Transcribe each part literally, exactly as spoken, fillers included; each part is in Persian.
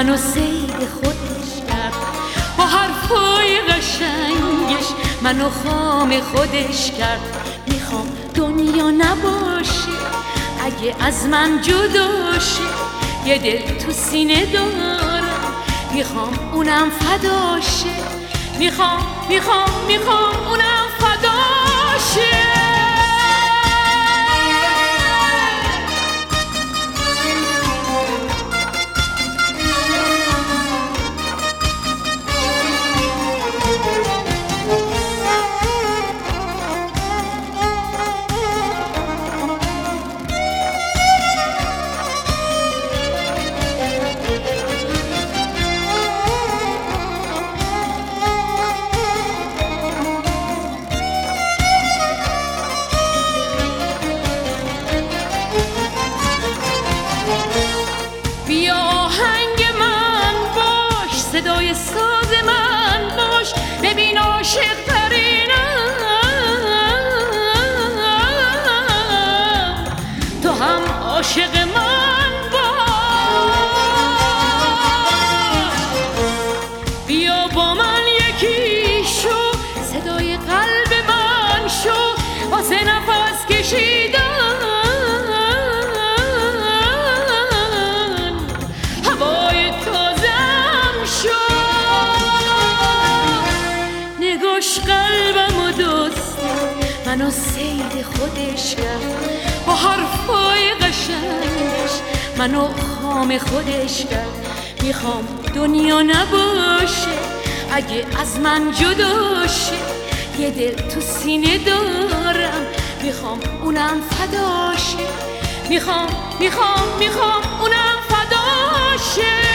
منو سید خودش کرد، با حرفای قشنگش منو خام خودش کرد. میخوام دنیا نباشه اگه از من جدا شه، یه دل تو سینه دارم میخوام اونم فدا شه. میخوام میخوام میخوام اونم فدا شه. صدای ساز من باش، ببین عاشق ترینم، تو هم عاشق من باش. بیا با من یکی شو، صدای قلب من شو، واسه نفس کشیدن هوای تازم شو. نگاش قلبم و دوست منو سید خودش کرد، با حرفای قشنگش منو خام خودش کرد. میخوام دنیا نباشه اگه از من جدا شه، یه دل تو سینه دارم میخوام اونم فدا شه. میخوام میخوام میخوام اونم فدا شه.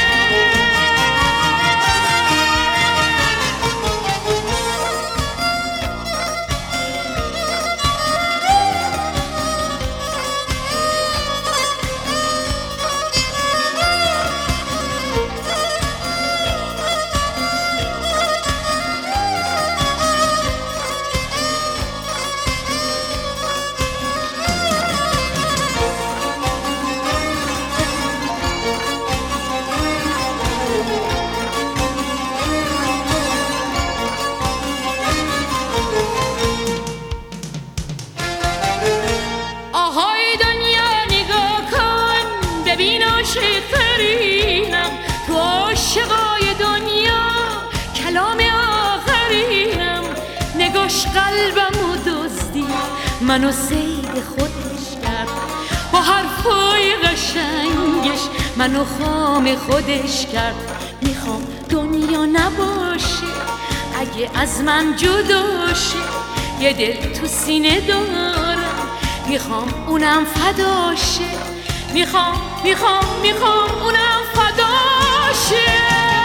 عاشق ترینم تو عاشقای دنیا، کلام آخرینم. نگاش قلبم و دزدی منو سید خودش کرد، با حرفای قشنگش منو خام خودش کرد. میخوام دنیا نباشه اگه از من جدا شه، یه دل تو سینه دارم میخوام اونم فدا شه. میخوام میخوام میخوام اونم فدا شه.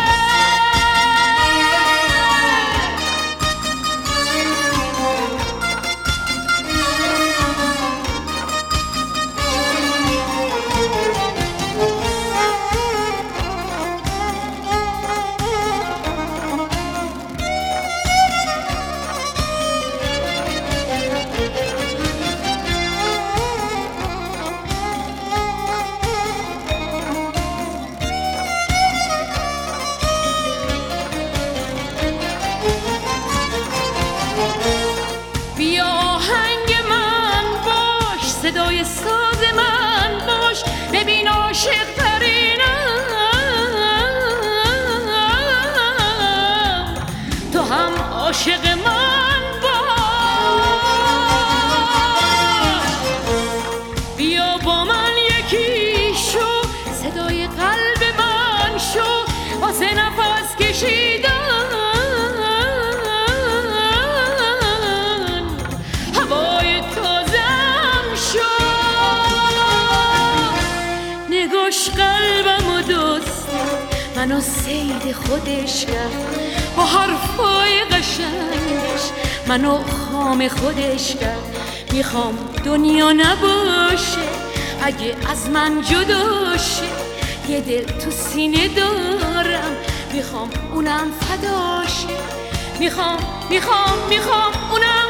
صدای ساز من باش، ببین عاشق ترینم، تو هم عاشق من باش. بیا با من یکی شو، صدای قلب من شو، واسه نفس کشیدن هوای تازم شو. نگاش قلبم و دوست منو سید خودش کرد، با حرفای قشنگش منو خام خودش کرد. میخوام دنیا نباشه اگه از من جدا شه، یه دل تو سینه دارم میخوام اونم فدا شه. میخوام میخوام میخوام اونم